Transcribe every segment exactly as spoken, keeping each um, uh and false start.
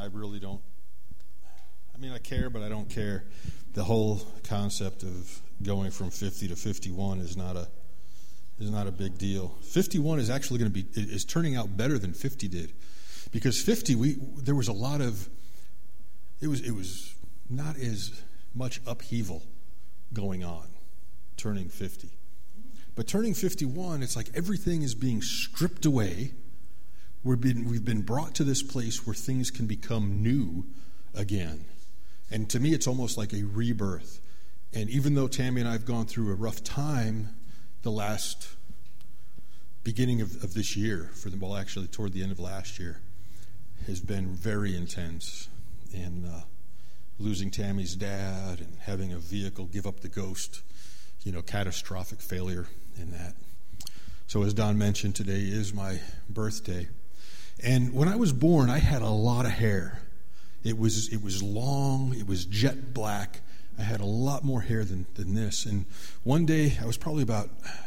I really don't, I mean, I care, but I don't care. The whole concept of going from fifty to fifty-one is not a is not a big deal. fifty-one is actually going to be, is turning out better than fifty did. Because fifty, we there was a lot of, it was it was not as much upheaval going on, turning fifty. But turning fifty-one, it's like everything is being stripped away. We've been, we've been brought to this place where things can become new again. And to me, it's almost like a rebirth. And even though Tammy and I have gone through a rough time the last beginning of, of this year, for the, well, actually toward the end of last year, has been very intense. And uh, losing Tammy's dad and having a vehicle give up the ghost, you know, catastrophic failure in that. So as Don mentioned, today is my birthday. And when I was born, I had a lot of hair. It was it was long, it was jet black. I had a lot more hair than, than this. And one day, I was probably about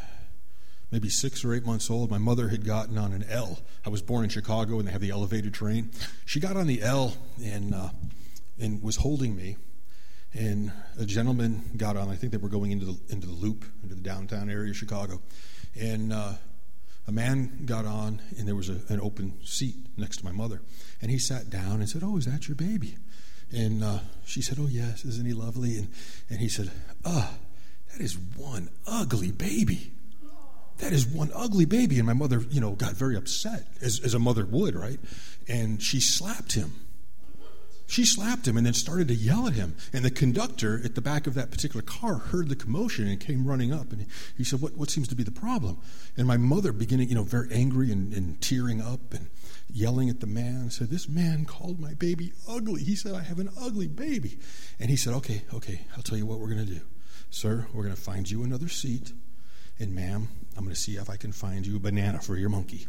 maybe six or eight months old. My mother had gotten on an L. I was born in Chicago, and they have the elevated train. She got on the L and uh, and was holding me. And a gentleman got on. I think they were going into the into the loop, into the downtown area of Chicago. And uh, a man got on, and there was a, an open seat next to my mother. And he sat down and said, "Oh, is that your baby?" And uh, she said, "Oh, yes, isn't he lovely?" And, and he said, "Ah, oh, that is one ugly baby. That is one ugly baby." And my mother, you know, got very upset, as, as a mother would, right? And she slapped him. She slapped him and then started to yell at him. And the conductor at the back of that particular car heard the commotion and came running up. And he said, what, what seems to be the problem? And my mother, beginning, you know, very angry and, and tearing up and yelling at the man, said, "This man called my baby ugly. He said I have an ugly baby." And he said, okay, okay, I'll tell you what we're going to do. Sir, we're going to find you another seat. And ma'am, I'm going to see if I can find you a banana for your monkey.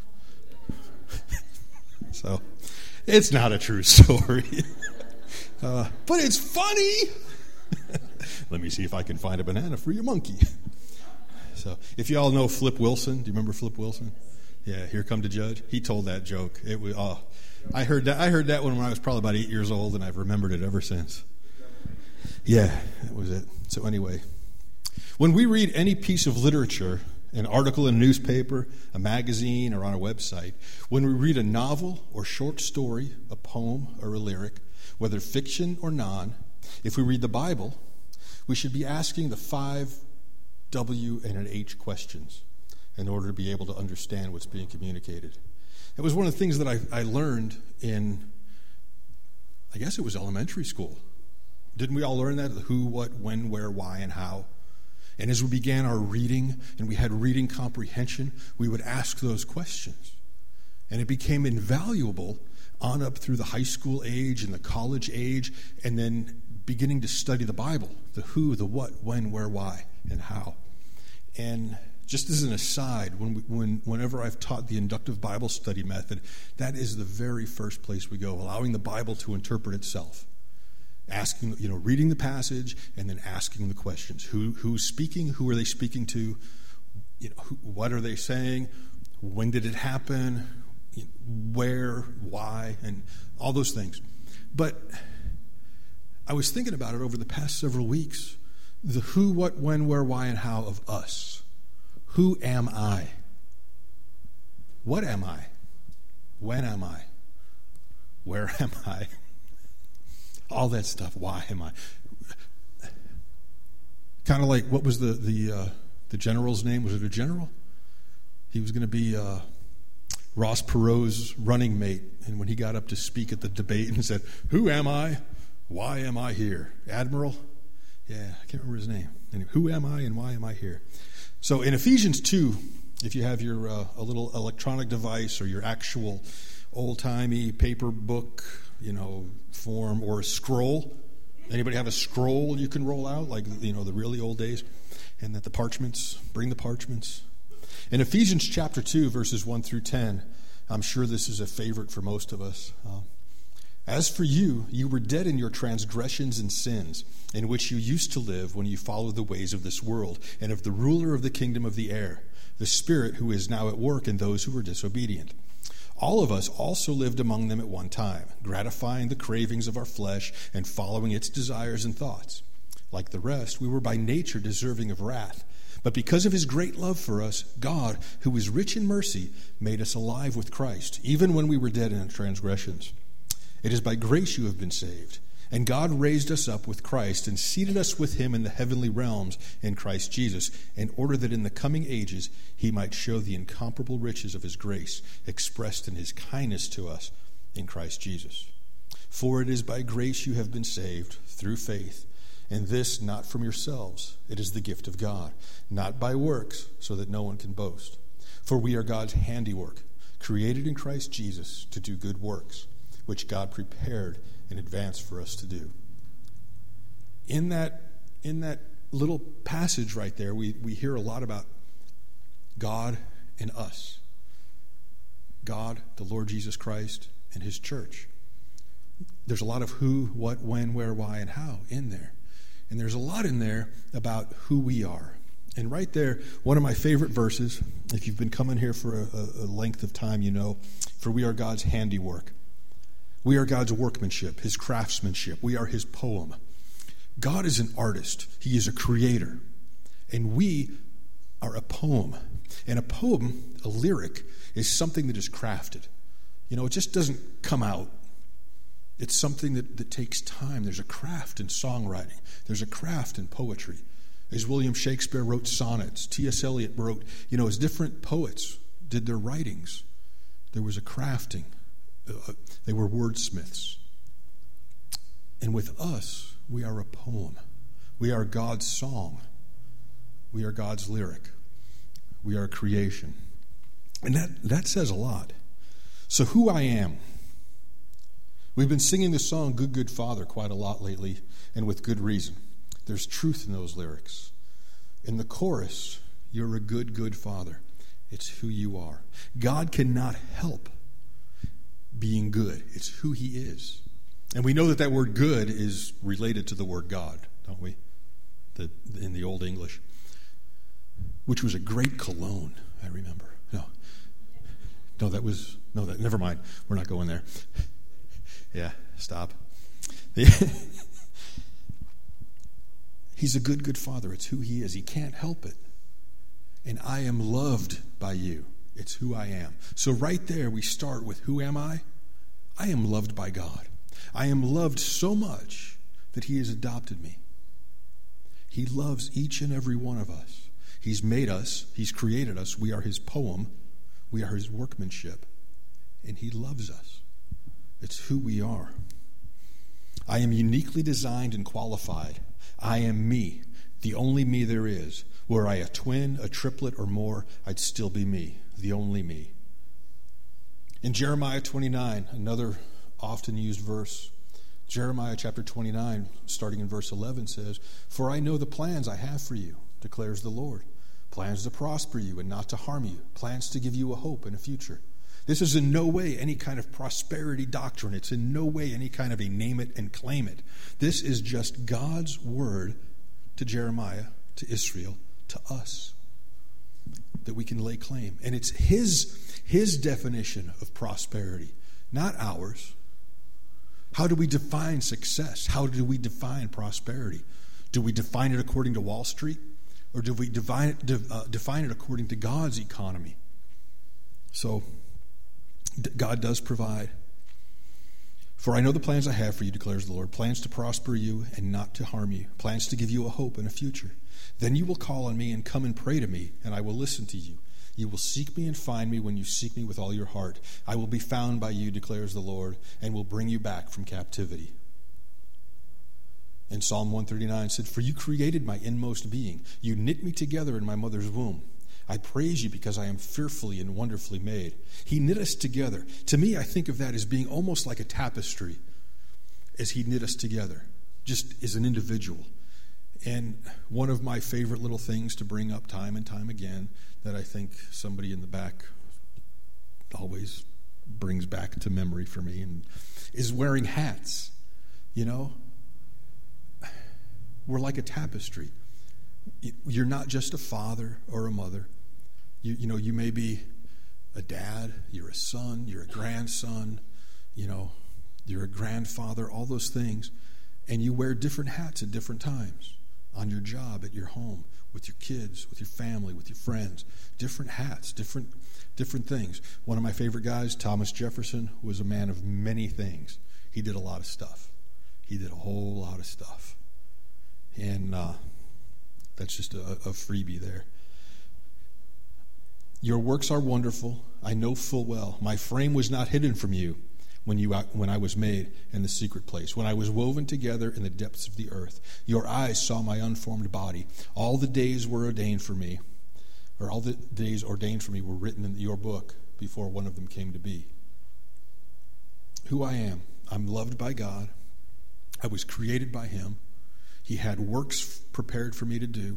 So... it's not a true story, uh, but it's funny. Let me see if I can find a banana for your monkey. So, if you all know Flip Wilson, do you remember Flip Wilson? Yeah, Here Come the Judge. He told that joke. It was. Oh, I heard that. I heard that one when I was probably about eight years old, and I've remembered it ever since. Yeah, that was it. So anyway, when we read any piece of literature, an article in a newspaper, a magazine, or on a website, when we read a novel or short story, a poem or a lyric, whether fiction or non, if we read the Bible, we should be asking the five W and an H questions in order to be able to understand what's being communicated. It was one of the things that I, I learned in, I guess it was elementary school. Didn't we all learn that? The who, what, when, where, why, and how. And as we began our reading, and we had reading comprehension, we would ask those questions. And it became invaluable on up through the high school age and the college age, and then beginning to study the Bible, the who, the what, when, where, why, and how. And just as an aside, when we, when whenever I've taught the inductive Bible study method, that is the very first place we go, allowing the Bible to interpret itself. Asking, you know, reading the passage and then asking the questions. Who, who's speaking? Who are they speaking to? You know, who, what are they saying? When did it happen? You know, where? Why? And all those things. But I was thinking about it over the past several weeks. The who, what, when, where, why, and how of us. Who am I? What am I? When am I? Where am I? All that stuff. Why am I? Kind of like, what was the the uh, the general's name? Was it a general? He was going to be uh, Ross Perot's running mate. And when he got up to speak at the debate and said, "Who am I? Why am I here?" Admiral? Yeah, I can't remember his name. Anyway, who am I and why am I here? So in Ephesians two, if you have your uh, a little electronic device or your actual old-timey paper book, you know, form or a scroll. Anybody have a scroll you can roll out, like, you know, the really old days? And that the parchments, bring the parchments. In Ephesians chapter two, verses one through ten, I'm sure this is a favorite for most of us. Uh, As for you, you were dead in your transgressions and sins, in which you used to live when you followed the ways of this world, and of the ruler of the kingdom of the air, the Spirit who is now at work in those who are disobedient. All of us also lived among them at one time, gratifying the cravings of our flesh and following its desires and thoughts. Like the rest, we were by nature deserving of wrath. But because of his great love for us, God, who is rich in mercy, made us alive with Christ, even when we were dead in our transgressions. It is by grace you have been saved. And God raised us up with Christ and seated us with him in the heavenly realms in Christ Jesus, in order that in the coming ages he might show the incomparable riches of his grace, expressed in his kindness to us in Christ Jesus. For it is by grace you have been saved, through faith, and this not from yourselves. It is the gift of God, not by works, so that no one can boast. For we are God's handiwork, created in Christ Jesus to do good works, which God prepared in advance for us to do. In that, in that little passage right there, we, we hear a lot about God and us. God, the Lord Jesus Christ, and his church. There's a lot of who, what, when, where, why, and how in there. And there's a lot in there about who we are. And right there, one of my favorite verses, if you've been coming here for a, a length of time, you know, for we are God's handiwork. We are God's workmanship, his craftsmanship. We are his poem. God is an artist. He is a creator. And we are a poem. And a poem, a lyric, is something that is crafted. You know, it just doesn't come out. It's something that, that takes time. There's a craft in songwriting. There's a craft in poetry. As William Shakespeare wrote sonnets, T S Eliot wrote, you know, as different poets did their writings, there was a crafting. Uh, they were wordsmiths. And with us, we are a poem. We are God's song. We are God's lyric. We are creation. And that, that says a lot. So who I am. We've been singing the song Good, Good Father quite a lot lately, and with good reason. There's truth in those lyrics. In the chorus, you're a good, good father. It's who you are. God cannot help being good. It's who he is. And we know that that word good is related to the word God, don't we? The, in the Old English. Which was a great cologne, I remember. No. No, that was, no, that, never mind. We're not going there. Yeah, stop. He's a good, good father. It's who he is. He can't help it. And I am loved by you. It's who I am. So right there we start with who am I? I am loved by God. I am loved so much that he has adopted me. He loves each and every one of us. He's made us. He's created us. We are his poem. We are his workmanship. And he loves us. It's who we are. I am uniquely designed and qualified. I am me, the only me there is. Were I a twin, a triplet, or more, I'd still be me, the only me. In Jeremiah twenty-nine, another often used verse, Jeremiah chapter twenty-nine, starting in verse eleven, says, "For I know the plans I have for you, declares the Lord. Plans to prosper you and not to harm you. Plans to give you a hope and a future." This is in no way any kind of prosperity doctrine. It's in no way any kind of a name it and claim it. This is just God's word to Jeremiah, to Israel, to us, that we can lay claim. And it's his, his definition of prosperity, not ours. How do we define success? How do we define prosperity? Do we define it according to Wall Street? Or do we define it, de, uh, define it according to God's economy? So, God does provide. "For I know the plans I have for you, declares the Lord, plans to prosper you and not to harm you, plans to give you a hope and a future. Then you will call on me and come and pray to me, and I will listen to you. You will seek me and find me when you seek me with all your heart. I will be found by you, declares the Lord, and will bring you back from captivity." And Psalm one thirty-nine said, "For you created my inmost being. You knit me together in my mother's womb. I praise you because I am fearfully and wonderfully made." He knit us together. To me, I think of that as being almost like a tapestry as he knit us together, just as an individual. And one of my favorite little things to bring up time and time again that I think somebody in the back always brings back to memory for me and is wearing hats. You know, we're like a tapestry. You're not just a father or a mother. You, you know, you may be a dad, you're a son, you're a grandson, you know, you're a grandfather, all those things. And you wear different hats at different times. On your job, at your home, with your kids, with your family, with your friends. Different hats, different different things. One of my favorite guys, Thomas Jefferson, was a man of many things. He did a lot of stuff. He did a whole lot of stuff. And uh, that's just a, a freebie there. Your works are wonderful. I know full well. My frame was not hidden from you when you when I was made in the secret place, when I was woven together in the depths of the earth. Your eyes saw my unformed body. All the days were ordained for me, or all the days ordained for me were written in your book before one of them came to be. Who I am. I'm loved by God. I was created by him. He had works prepared for me to do.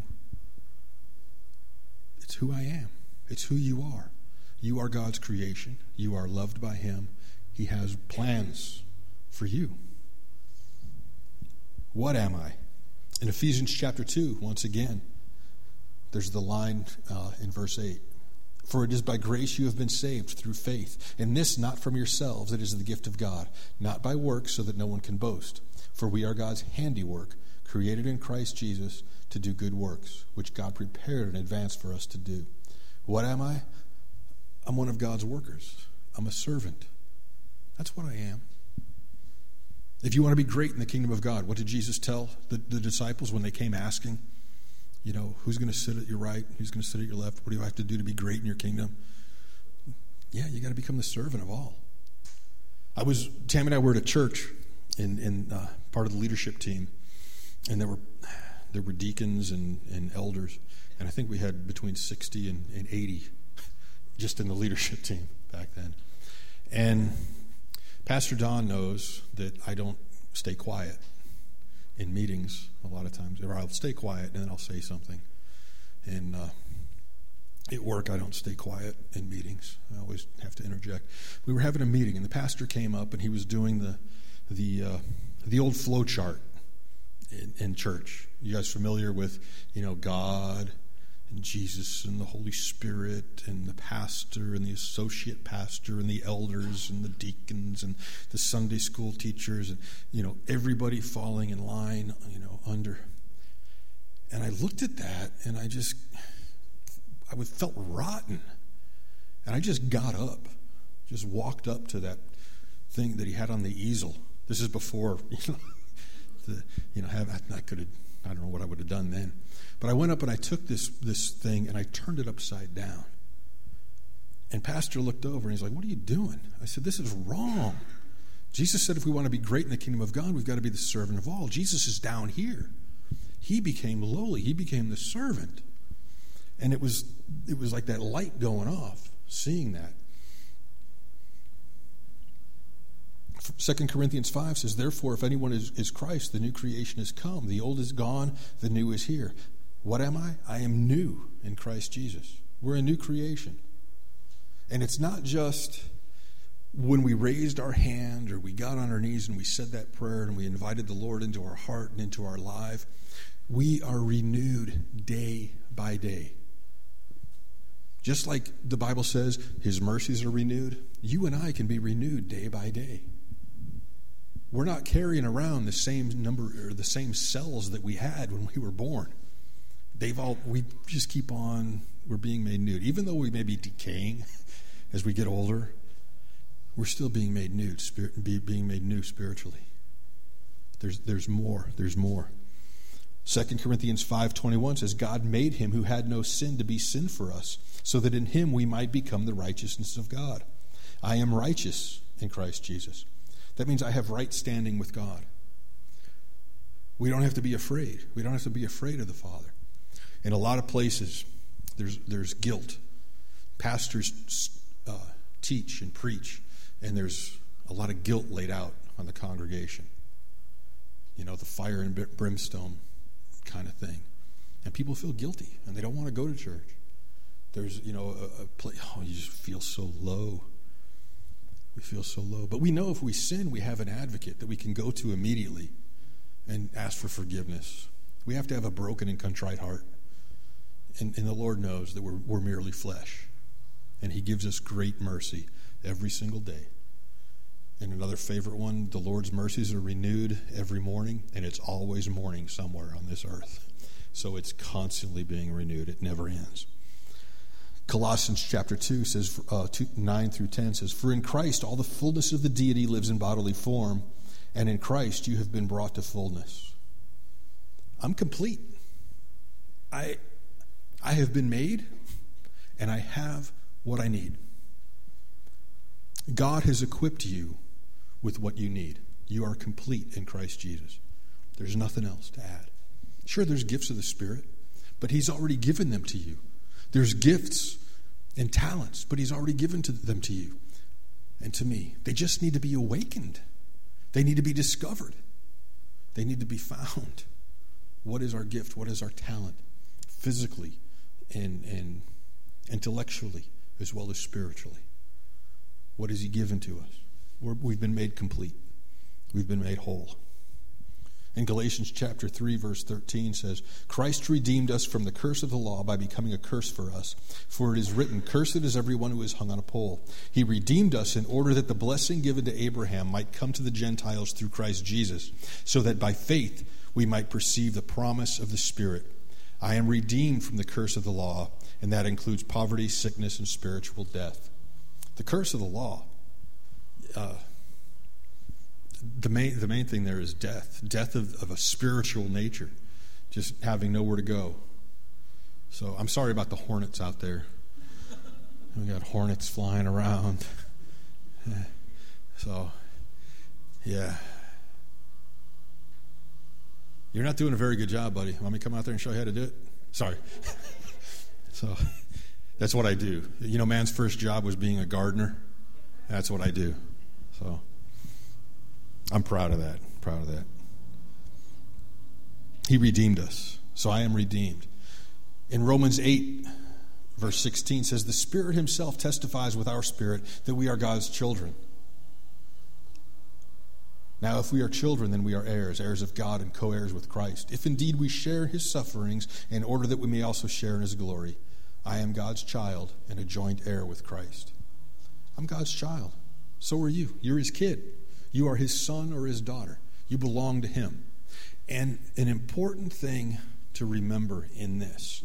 It's who I am. It's who you are. You are God's creation. You are loved by him. He has plans for you. What am I? In Ephesians chapter two, once again, there's the line uh, in verse eight. For it is by grace you have been saved through faith, and this not from yourselves, it is the gift of God, not by works, so that no one can boast. For we are God's handiwork, created in Christ Jesus to do good works, which God prepared in advance for us to do. What am I? I'm one of God's workers. I'm a servant. That's what I am. If you want to be great in the kingdom of God, what did Jesus tell the, the disciples when they came asking, you know, who's going to sit at your right? Who's going to sit at your left? What do you have to do to be great in your kingdom? Yeah, you got to become the servant of all. I was, Tammy and I were at a church in, in uh, part of the leadership team, and there were there were deacons and, and elders, and I think we had between sixty and, and eighty just in the leadership team back then. And Pastor Don knows that I don't stay quiet in meetings a lot of times. Or I'll stay quiet and then I'll say something. And uh, at work, I don't stay quiet in meetings. I always have to interject. We were having a meeting, and the pastor came up, and he was doing the the uh, the old flow chart in, in church. You guys familiar with, you know, God and Jesus and the Holy Spirit and the pastor and the associate pastor and the elders and the deacons and the Sunday school teachers and, you know, everybody falling in line, you know, under. And I looked at that and I just, I would felt rotten. And I just got up, just walked up to that thing that he had on the easel. This is before, you know, the, you know, have, I could have, I don't know what I would have done then. But I went up and I took this this thing and I turned it upside down. And Pastor looked over and he's like, "What are you doing?" I said, "This is wrong. Jesus said if we want to be great in the kingdom of God, we've got to be the servant of all. Jesus is down here. He became lowly. He became the servant." And it was it was like that light going off, seeing that. Second Corinthians five says, "Therefore, if anyone is, is Christ, the new creation has come. The old is gone, the new is here." What am I? I am new in Christ Jesus. We're a new creation. And it's not just when we raised our hand or we got on our knees and we said that prayer and we invited the Lord into our heart and into our life. We are renewed day by day. Just like the Bible says, his mercies are renewed, you and I can be renewed day by day. We're not carrying around the same number or the same cells that we had when we were born. They've all, we just keep on, we're being made new. Even though we may be decaying as we get older, we're still being made new, spirit, be, being made new spiritually. There's there's more, there's more. Second Corinthians five twenty-one says, "God made him who had no sin to be sin for us, so that in him we might become the righteousness of God. I am righteous in Christ Jesus." That means I have right standing with God. We don't have to be afraid. We don't have to be afraid of the Father. In a lot of places, there's there's guilt. Pastors uh, teach and preach, and there's a lot of guilt laid out on the congregation. You know, the fire and brimstone kind of thing. And people feel guilty, and they don't want to go to church. There's, you know, a, a place, oh, you just feel so low. We feel so low. But we know if we sin, we have an advocate that we can go to immediately and ask for forgiveness. We have to have a broken and contrite heart. And, and the Lord knows that we're, we're merely flesh. And he gives us great mercy every single day. And another favorite one, the Lord's mercies are renewed every morning, and it's always morning somewhere on this earth. So it's constantly being renewed. It never ends. Colossians chapter two says, uh, two, nine through ten says, "For in Christ all the fullness of the deity lives in bodily form, and in Christ you have been brought to fullness." I'm complete. I, I have been made, and I have what I need. God has equipped you with what you need. You are complete in Christ Jesus. There's nothing else to add. Sure, there's gifts of the Spirit, but he's already given them to you. There's gifts and talents, but he's already given to them to you and to me. They just need to be awakened. They need to be discovered. They need to be found. What is our gift? What is our talent? Physically and, and intellectually as well as spiritually. What has he given to us? We're, we've been made complete. We've been made whole. In Galatians chapter three, verse thirteen says, "Christ redeemed us from the curse of the law by becoming a curse for us. For it is written, 'Cursed is everyone who is hung on a pole.' He redeemed us in order that the blessing given to Abraham might come to the Gentiles through Christ Jesus, so that by faith we might perceive the promise of the Spirit. I am redeemed from the curse of the law," and that includes poverty, sickness, and spiritual death. The curse of the law, uh, the main the main thing there is death. Death of, of a spiritual nature, just having nowhere to go. So I'm sorry about the hornets out there. We got hornets flying around. So, yeah. You're not doing a very good job, buddy. Want me to come out there and show you how to do it? Sorry. So, that's what I do. You know, man's first job was being a gardener. That's what I do. So, I'm proud of that. Proud of that. He redeemed us. So I am redeemed. In Romans eight, verse sixteen says, "The Spirit himself testifies with our spirit that we are God's children. Now, if we are children, then we are heirs, heirs of God and co-heirs with Christ. If indeed we share his sufferings, in order that we may also share in his glory. I am God's child and a joint heir with Christ." I'm God's child. So are you. You're his kid. You are his son or his daughter. You belong to him. And an important thing to remember in this,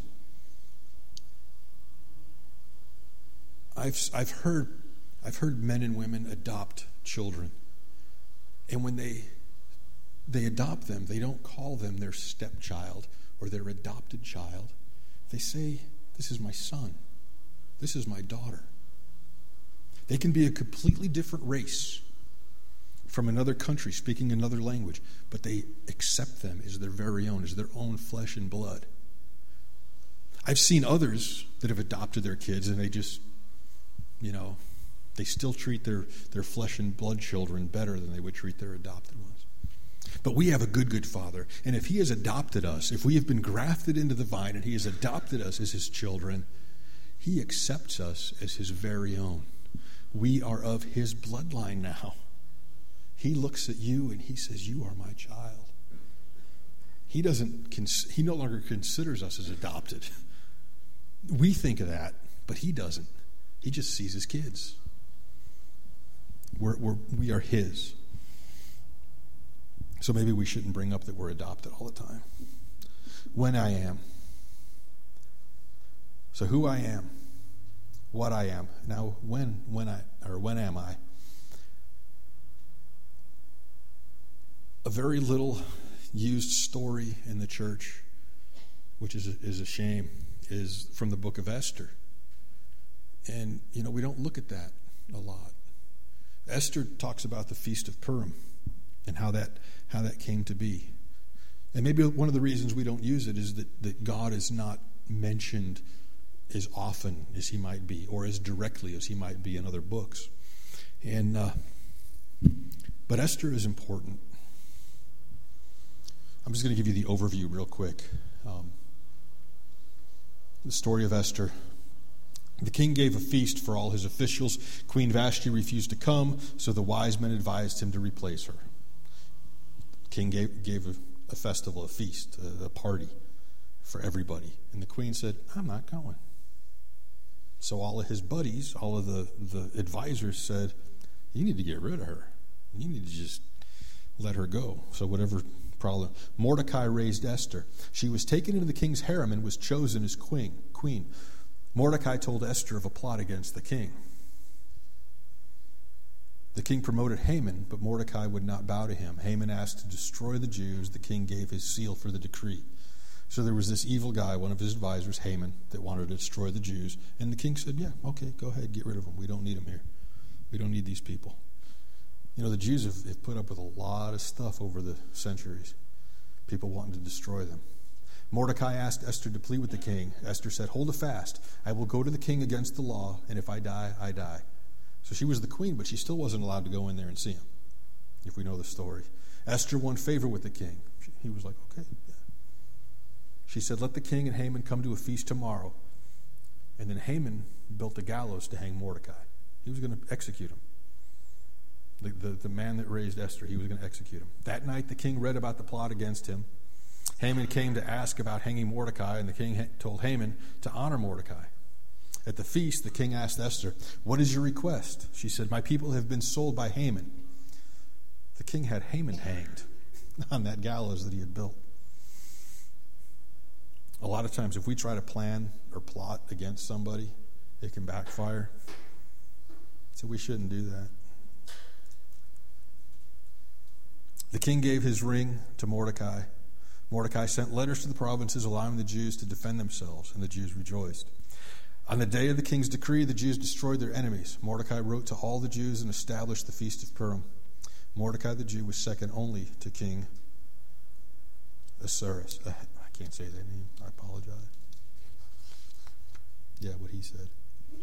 I've I've heard I've heard men and women adopt children. And when they they adopt them, they don't call them their stepchild or their adopted child. They say, "This is my son. This is my daughter." They can be a completely different race from another country, speaking another language, but they accept them as their very own, as their own flesh and blood. I've seen others that have adopted their kids, and they just, you know, they still treat their, their flesh and blood children better than they would treat their adopted ones. But we have a good, good Father, and if he has adopted us, if we have been grafted into the vine and he has adopted us as his children, he accepts us as his very own. We are of his bloodline now. He looks at you and he says, "You are my child." He doesn't. He no longer considers us as adopted. We think of that, but he doesn't. He just sees his kids. We're, we're, we are his. So maybe we shouldn't bring up that we're adopted all the time. When I am. So who I am, what I am. Now, when, when I, or when am I? A very little used story in the church, which is a, is a shame, is from the book of Esther. And, you know, we don't look at that a lot. Esther talks about the Feast of Purim and how that how that came to be. And maybe one of the reasons we don't use it is that, that God is not mentioned as often as he might be, or as directly as he might be in other books. And uh, but Esther is important. I'm just going to give you the overview real quick. Um, the story of Esther. The king gave a feast for all his officials. Queen Vashti refused to come, so the wise men advised him to replace her. The king gave, gave a, a festival, a feast, a, a party for everybody. And the queen said, "I'm not going." So all of his buddies, all of the, the advisors said, you need to get rid of her. You need to just let her go. So whatever problem. Mordecai raised Esther. She was taken into the king's harem and was chosen as queen. Queen. Mordecai told Esther of a plot against the king. The king promoted Haman, but Mordecai would not bow to him. Haman asked to destroy the Jews. The king gave his seal for the decree. So there was this evil guy, one of his advisors, Haman, that wanted to destroy the Jews. And the king said, yeah, okay, go ahead, get rid of them. We don't need them here. We don't need these people. You know, the Jews have, have put up with a lot of stuff over the centuries. People wanting to destroy them. Mordecai asked Esther to plead with the king. Esther said, hold a fast. I will go to the king against the law, and if I die, I die. So she was the queen, but she still wasn't allowed to go in there and see him, if we know the story. Esther won favor with the king. She, he was like, okay, yeah. She said, let the king and Haman come to a feast tomorrow. And then Haman built a gallows to hang Mordecai. He was going to execute him. The, the, the man that raised Esther, he was going to execute him. That night, the king read about the plot against him. Haman came to ask about hanging Mordecai, and the king ha- told Haman to honor Mordecai. At the feast, the king asked Esther, what is your request? She said, my people have been sold by Haman. The king had Haman hanged on that gallows that he had built. A lot of times, if we try to plan or plot against somebody, it can backfire. So we shouldn't do that. The king gave his ring to Mordecai. Mordecai sent letters to the provinces allowing the Jews to defend themselves, and the Jews rejoiced. On the day of the king's decree, the Jews destroyed their enemies. Mordecai wrote to all the Jews and established the Feast of Purim. Mordecai the Jew was second only to King Ahasuerus. Uh, I can't say that name. I apologize. Yeah, what he said.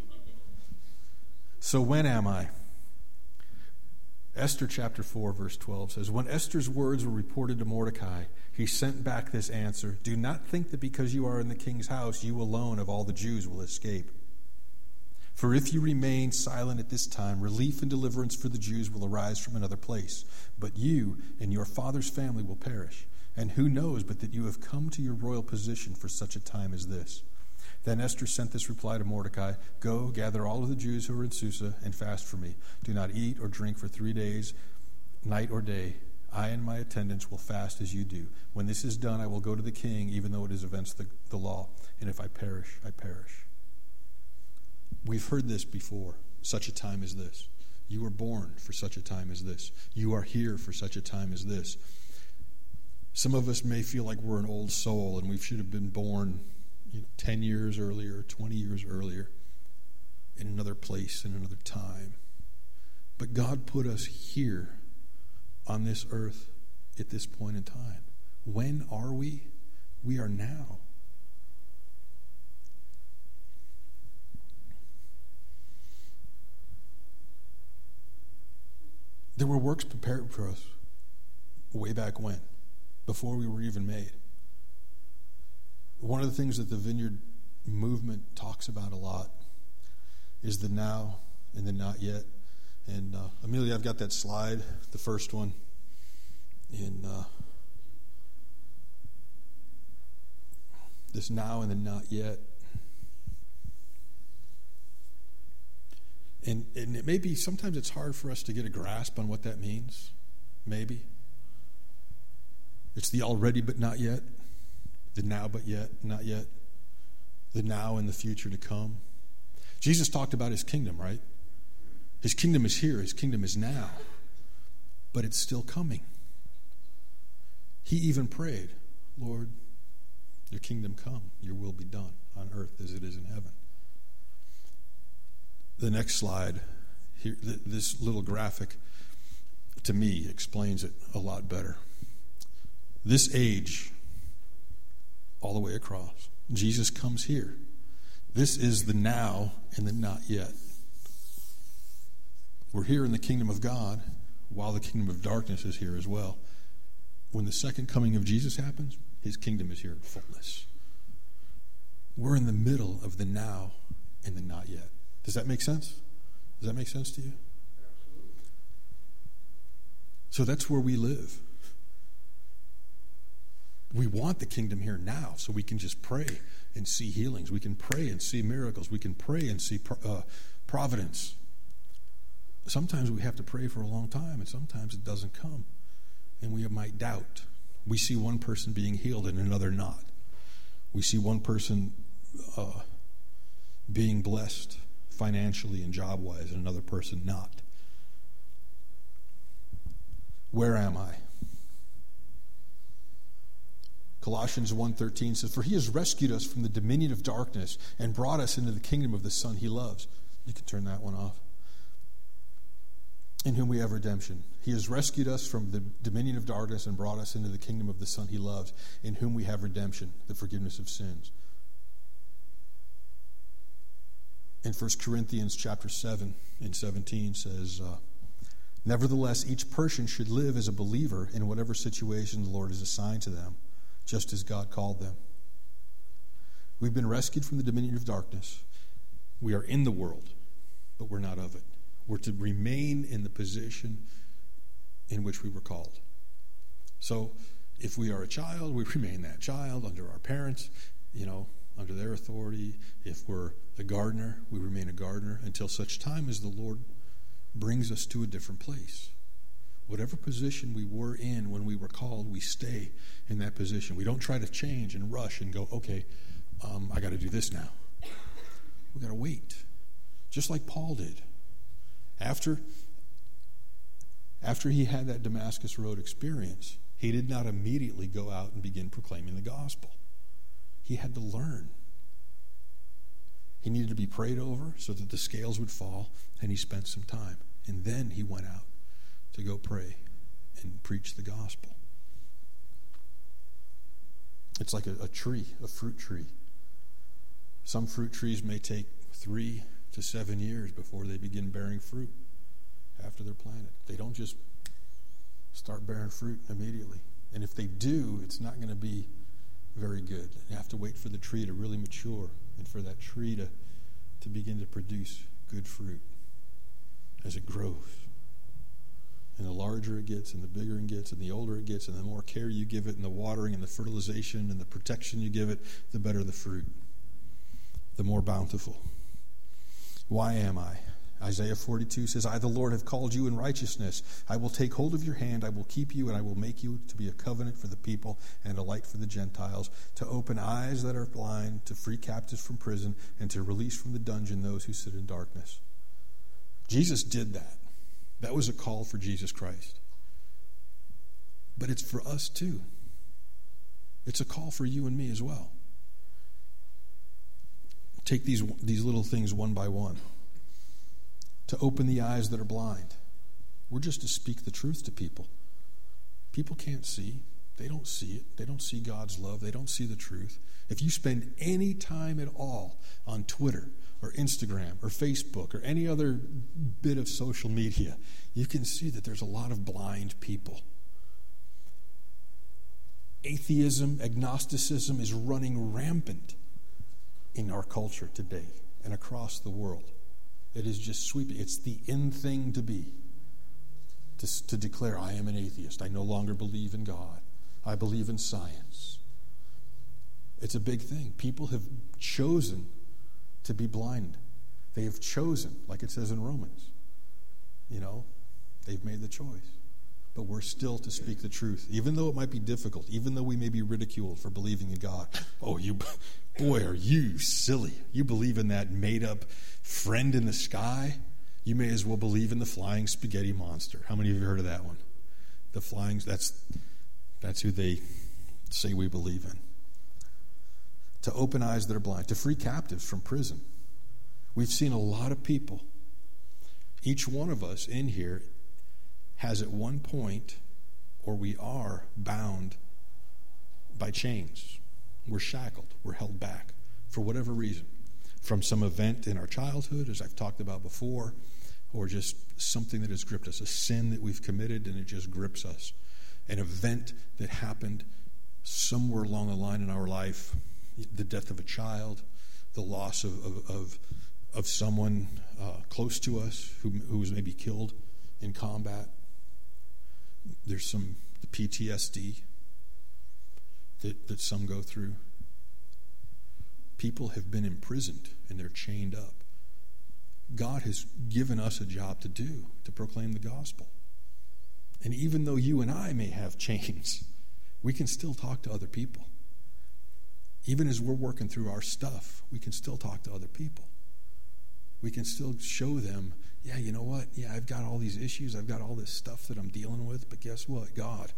So when am I? Esther chapter four, verse twelve says, when Esther's words were reported to Mordecai, he sent back this answer, do not think that because you are in the king's house, you alone of all the Jews will escape. For if you remain silent at this time, relief and deliverance for the Jews will arise from another place. But you and your father's family will perish. And who knows but that you have come to your royal position for such a time as this? Then Esther sent this reply to Mordecai, go, gather all of the Jews who are in Susa and fast for me. Do not eat or drink for three days, night or day. I and my attendants will fast as you do. When this is done, I will go to the king, even though it is against the, the law. And if I perish, I perish. We've heard this before, such a time as this. You were born for such a time as this. You are here for such a time as this. Some of us may feel like we're an old soul and we should have been born you know, ten years earlier, twenty years earlier, in another place, in another time. But God put us here on this earth at this point in time. When are we? We are now. There were works prepared for us way back when, before we were even made. One of the things that the Vineyard movement talks about a lot is the now and the not yet. And uh, Amelia, I've got that slide, the first one, in uh, this now and the not yet. And, and it may be, sometimes it's hard for us to get a grasp on what that means. Maybe. It's the already but not yet. The now but yet, not yet. The now and the future to come. Jesus talked about his kingdom, right? His kingdom is here. His kingdom is now. But it's still coming. He even prayed, Lord, your kingdom come. Your will be done on earth as it is in heaven. The next slide, here, this little graphic, to me, explains it a lot better. This age, all the way across, Jesus comes here. This is the now and the not yet. We're here in the kingdom of God, while the kingdom of darkness is here as well. When the second coming of Jesus happens, his kingdom is here in fullness. We're in the middle of the now and the not yet. Does that make sense? Does that make sense to you? Absolutely. So that's where we live. We want the kingdom here now, so we can just pray and see healings. We can pray and see miracles. We can pray and see uh, providence. Sometimes we have to pray for a long time, and sometimes it doesn't come, and we might doubt. We see one person being healed and another not. We see one person uh, being blessed financially and job-wise, and another person not. Where am I? Colossians one thirteen says, "For he has rescued us from the dominion of darkness and brought us into the kingdom of the Son he loves." You can turn that one off. "In whom we have redemption." He has rescued us from the dominion of darkness and brought us into the kingdom of the Son he loves, in whom we have redemption, the forgiveness of sins. In First Corinthians chapter seven and seventeen says, uh, "Nevertheless, each person should live as a believer in whatever situation the Lord has assigned to them, just as God called them." We've been rescued from the dominion of darkness. We are in the world, but we're not of it. We're to remain in the position in which we were called. So if we are a child, we remain that child under our parents, you know, under their authority. If we're a gardener, we remain a gardener until such time as the Lord brings us to a different place. Whatever position we were in when we were called, we stay in that position. We don't try to change and rush and go, okay, um, I got to do this now. We got to wait. Just like Paul did. After, after he had that Damascus Road experience, he did not immediately go out and begin proclaiming the gospel. He had to learn. He needed to be prayed over so that the scales would fall, and he spent some time. And then he went out to go pray and preach the gospel. It's like a, a tree, a fruit tree. Some fruit trees may take three to seven years before they begin bearing fruit after they're planted. They don't just start bearing fruit immediately. And if they do, it's not going to be very good. You have to wait for the tree to really mature and for that tree to, to begin to produce good fruit as it grows. And the larger it gets, and the bigger it gets, and the older it gets, and the more care you give it, and the watering, and the fertilization, and the protection you give it, the better the fruit, the more bountiful. Why am I? Isaiah forty-two says, "I, the Lord, have called you in righteousness. I will take hold of your hand. I will keep you, and I will make you to be a covenant for the people and a light for the Gentiles, to open eyes that are blind, to free captives from prison, and to release from the dungeon those who sit in darkness." Jesus did that. That was a call for Jesus Christ. But it's for us too. It's a call for you and me as well. Take these, these little things one by one. To open the eyes that are blind. We're just to speak the truth to people. People can't see. They don't see it. They don't see God's love. They don't see the truth. If you spend any time at all on Twitter or Instagram or Facebook or any other bit of social media, you can see that there's a lot of blind people. Atheism, agnosticism is running rampant in our culture today and across the world. It is just sweeping. It's the in thing to be. To, to declare, I am an atheist. I no longer believe in God. I believe in science. It's a big thing. People have chosen to be blind. They have chosen, like it says in Romans. You know, they've made the choice. But we're still to speak the truth, even though it might be difficult, even though we may be ridiculed for believing in God. Oh, you, boy, are you silly. You believe in that made-up friend in the sky? You may as well believe in the flying spaghetti monster. How many of you have heard of that one? The flying, that's, that's who they say we believe in. To open eyes that are blind, to free captives from prison. We've seen a lot of people. Each one of us in here has at one point, or we are bound by chains. We're shackled. We're held back for whatever reason. From some event in our childhood, as I've talked about before, or just something that has gripped us, a sin that we've committed and it just grips us. An event that happened somewhere along the line in our life, the death of a child, the loss of of, of, of someone uh, close to us who, who was maybe killed in combat. There's some P T S D. that, that some go through. People have been imprisoned and they're chained up. God has given us a job to do, to proclaim the gospel. And even though you and I may have chains, we can still talk to other people. Even as we're working through our stuff, we can still talk to other people. We can still show them, yeah, you know what? Yeah, I've got all these issues. I've got all this stuff that I'm dealing with. But guess what? God,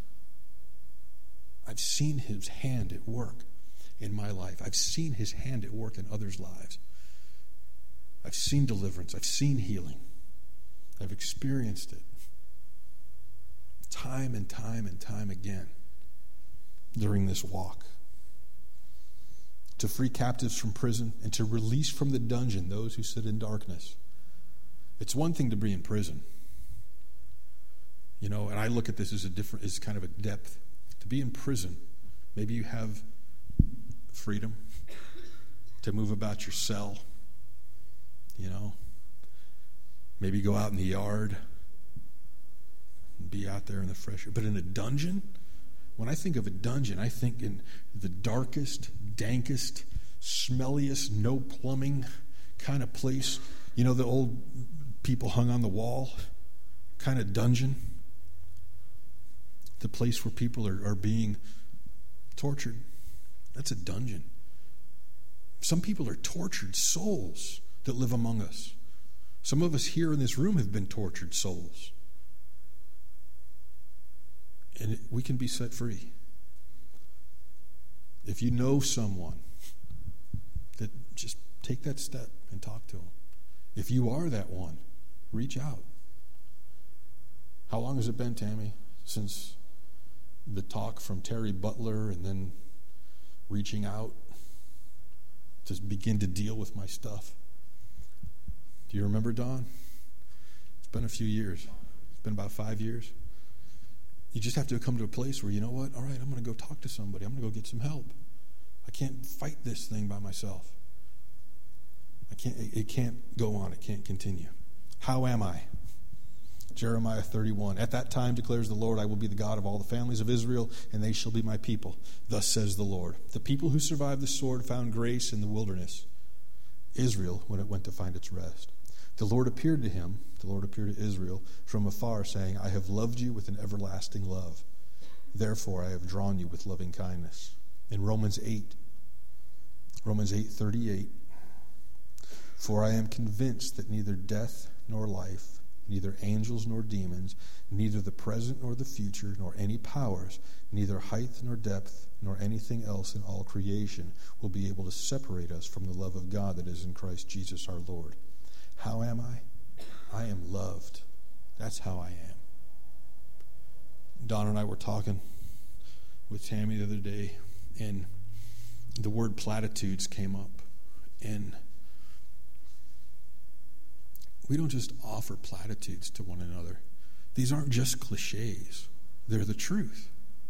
I've seen his hand at work in my life. I've seen his hand at work in others' lives. I've seen deliverance. I've seen healing. I've experienced it time and time and time again during this walk. To free captives from prison and to release from the dungeon those who sit in darkness. It's one thing to be in prison. You know, and I look at this as a different, as kind of a depth. To be in prison, maybe you have freedom to move about your cell. You know, maybe go out in the yard and be out there in the fresh air. But in a dungeon, when I think of a dungeon, I think in the darkest, dankest, smelliest, no plumbing kind of place. You know, the old people hung on the wall kind of dungeon. The place where people are, are being tortured. That's a dungeon. Some people are tortured souls that live among us. Some of us here in this room have been tortured souls. And it, we can be set free. If you know someone, that just take that step and talk to them. If you are that one, reach out. How long has it been, Tammy, since the talk from Terry Butler and then reaching out to begin to deal with my stuff? Do you remember, Don? It's been a few years. It's been about five years. You just have to come to a place where, you know what? All right, I'm going to go talk to somebody. I'm going to go get some help. I can't fight this thing by myself. I can't. It can't go on. It can't continue. How am I? Jeremiah thirty-one. At that time, declares the Lord, I will be the God of all the families of Israel, and they shall be my people. Thus says the Lord. The people who survived the sword found grace in the wilderness. Israel, when it went to find its rest. The Lord appeared to him, the Lord appeared to Israel from afar, saying, I have loved you with an everlasting love. Therefore, I have drawn you with loving kindness. In Romans eight, Romans eight thirty-eight, for I am convinced that neither death nor life, neither angels nor demons, neither the present nor the future, nor any powers, neither height nor depth, nor anything else in all creation will be able to separate us from the love of God that is in Christ Jesus our Lord. How am I? I am loved. That's how I am. Don and I were talking with Tammy the other day, and the word platitudes came up. And we don't just offer platitudes to one another. These aren't just cliches. They're the truth.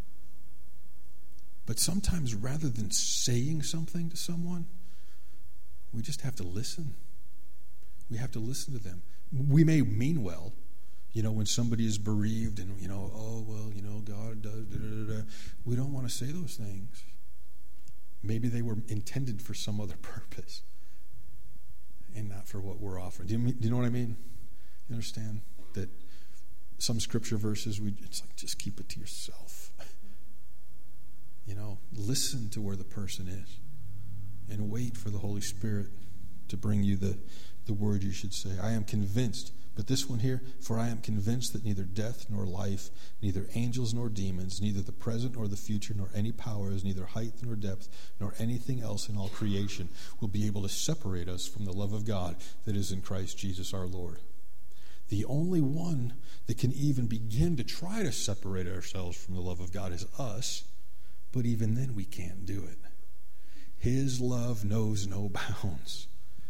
But sometimes rather than saying something to someone, we just have to listen. We have to listen to them. We may mean well, you know, when somebody is bereaved and, you know, oh, well, you know, God does, da, da, da, da. We don't want to say those things. Maybe they were intended for some other purpose and not for what we're offering. Do you, do you know what I mean? You understand that some scripture verses, we it's like, just keep it to yourself. You know, listen to where the person is and wait for the Holy Spirit to bring you the, the word you should say. I am convinced, but this one here, for I am convinced that neither death nor life, neither angels nor demons, neither the present nor the future, nor any powers, neither height nor depth, nor anything else in all creation will be able to separate us from the love of God that is in Christ Jesus our Lord. The only one that can even begin to try to separate ourselves from the love of God is us, but even then we can't do it. His love knows no bounds.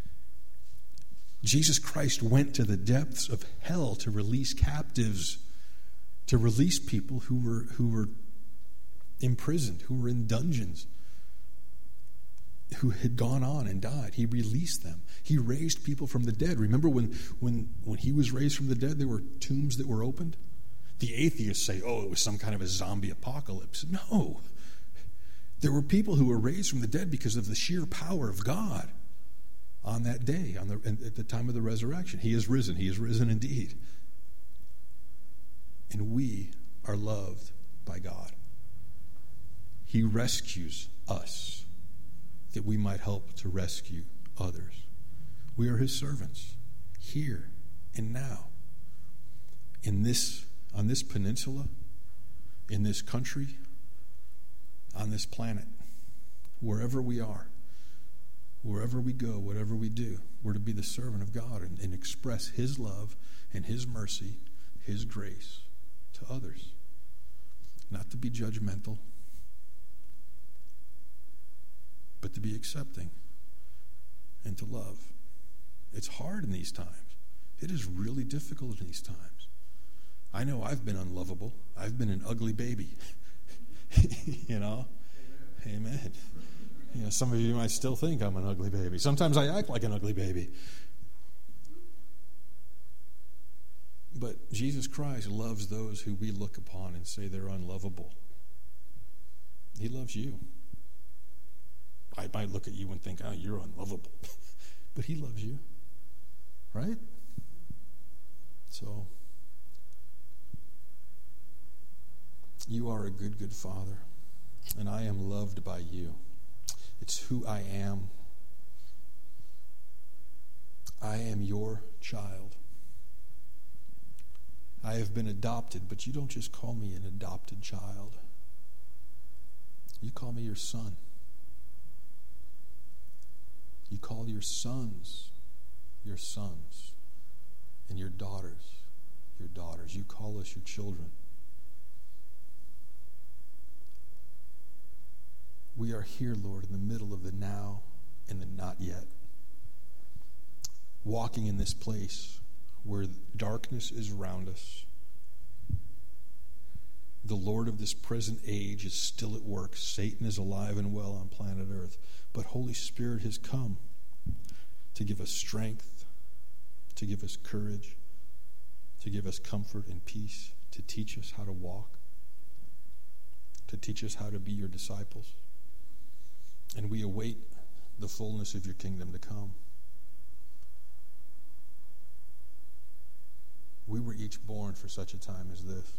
Jesus Christ went to the depths of hell to release captives, to release people who were who were imprisoned, who were in dungeons, who had gone on and died. He released them. He raised people from the dead. Remember when when when he was raised from the dead, there were tombs that were opened? The atheists say, oh, it was some kind of a zombie apocalypse. No. There were people who were raised from the dead because of the sheer power of God on that day, on the, at the time of the resurrection. He is risen. He is risen indeed. And we are loved by God. He rescues us that we might help to rescue others. We are his servants here and now. In this, on this peninsula, in this country, on this planet, wherever we are, wherever we go, whatever we do, we're to be the servant of God and, and express his love and his mercy, his grace to others. Not to be judgmental, but to be accepting and to love. It's hard in these times. It is really difficult in these times. I know I've been unlovable. I've been an ugly baby. You know? Amen. Amen. You know, some of you might still think I'm an ugly baby. Sometimes I act like an ugly baby. But Jesus Christ loves those who we look upon and say they're unlovable. He loves you. I might look at you and think, oh, you're unlovable. But he loves you. Right? So, you are a good, good Father. And I am loved by you. It's who I am. I am your child. I have been adopted, but you don't just call me an adopted child. You call me your son. You call your sons your sons, and your daughters your daughters. You call us your children. We are here, Lord, in the middle of the now and the not yet. Walking in this place where darkness is around us. The Lord of this present age is still at work. Satan is alive and well on planet Earth. But Holy Spirit has come to give us strength, to give us courage, to give us comfort and peace, to teach us how to walk, to teach us how to be your disciples. And we await the fullness of your kingdom to come. We were each born for such a time as this.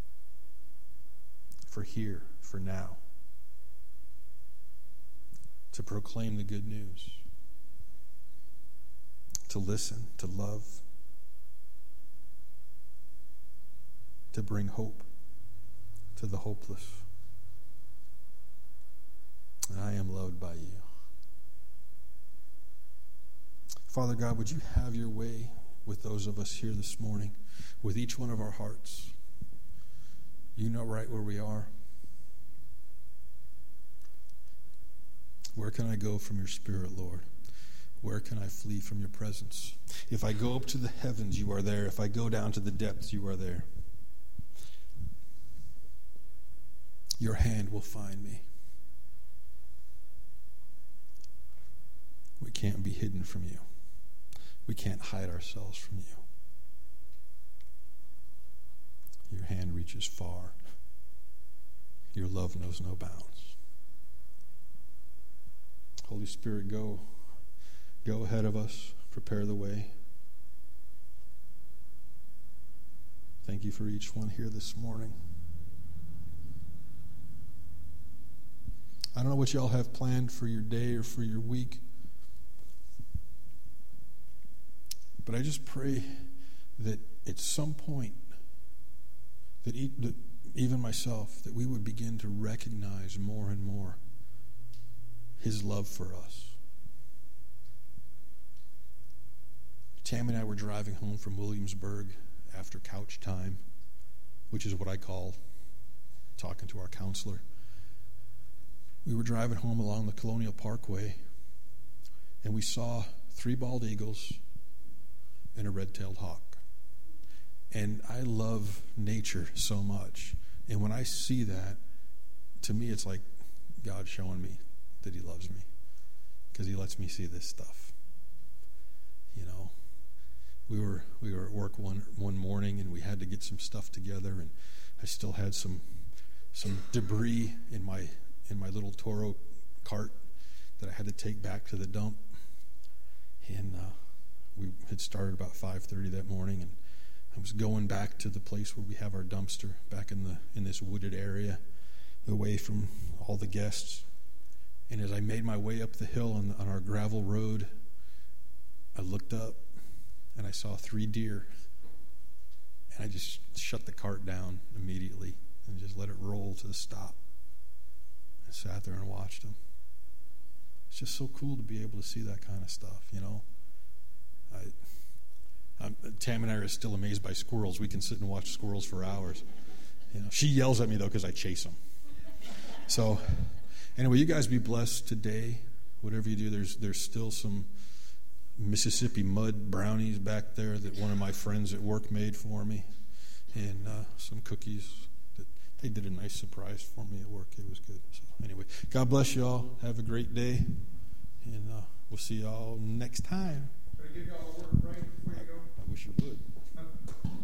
For here, for now. To proclaim the good news. To listen, to love. To bring hope to the hopeless. And I am loved by you. Father God, would you have your way with those of us here this morning, with each one of our hearts. You know right where we are. Where can I go from your Spirit, Lord? Where can I flee from your presence? If I go up to the heavens, you are there. If I go down to the depths, you are there. Your hand will find me. We can't be hidden from you. We can't hide ourselves from you. Your hand reaches far. Your love knows no bounds. Holy Spirit, go. Go ahead of us. Prepare the way. Thank you for each one here this morning. I don't know what y'all have planned for your day or for your week. But I just pray that at some point, that even myself, that we would begin to recognize more and more his love for us. Tammy and I were driving home from Williamsburg after couch time, which is what I call talking to our counselor. We were driving home along the Colonial Parkway, and we saw three bald eagles and a red-tailed hawk. And I love nature so much. And when I see that, to me it's like God showing me that he loves me, because he lets me see this stuff. You know, we were we were at work one one morning, and we had to get some stuff together, and I still had some some debris in my in my little Toro cart that I had to take back to the dump. And uh, we had started about five thirty that morning, and I was going back to the place where we have our dumpster, back in the in this wooded area, away from all the guests. And as I made my way up the hill on, on our gravel road, I looked up and I saw three deer. And I just shut the cart down immediately and just let it roll to the stop. I sat there and watched them. It's just so cool to be able to see that kind of stuff, you know. I, I'm, Tam and I are still amazed by squirrels. We can sit and watch squirrels for hours. You know, she yells at me though because I chase them. So, anyway, you guys be blessed today. Whatever you do, there's there's still some Mississippi mud brownies back there that one of my friends at work made for me, and uh, some cookies that they did a nice surprise for me at work. It was good. So anyway, God bless you all. Have a great day, and uh, we'll see you all next time. Can I give you all a word of prayer before you go? I wish you would.